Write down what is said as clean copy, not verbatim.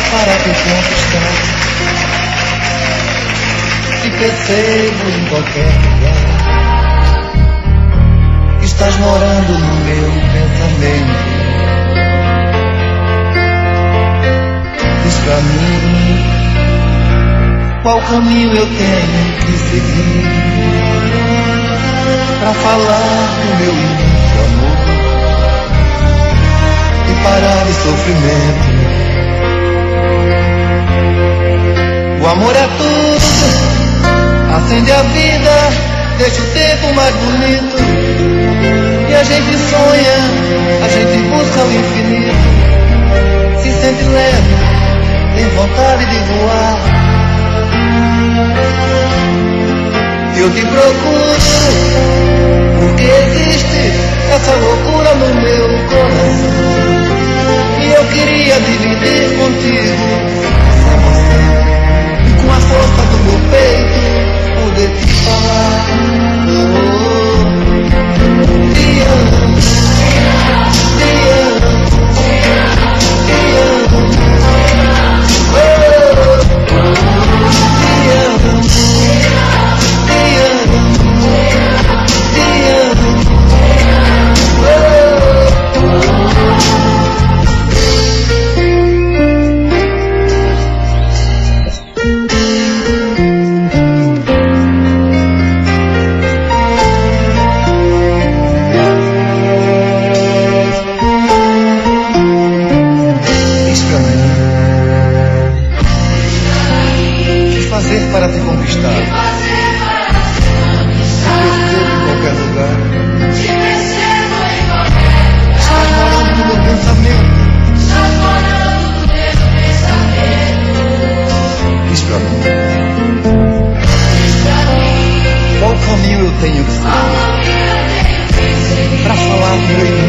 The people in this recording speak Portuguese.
para te conquistar. Te percebo em qualquer lugar. Estás morando no meu pensamento. Diz pra mim qual caminho eu tenho que seguir pra falar do meu imenso amor e parar de sofrimento. O amor é tudo, acende a vida, deixa o tempo mais bonito. E a gente sonha, a gente busca o infinito. Se sente leve, tem vontade de voar. Eu te procuro, porque existe essa loucura no meu coração. E eu queria dividir contigo essa emoção. E com a força do meu peito poder te falar. Te amo, te amo, te amo, para te conquistar. Te percebo em qualquer lugar. Estás morando no meu pensamento. Diz pra mim qual caminho eu tenho que seguir pra falar do meu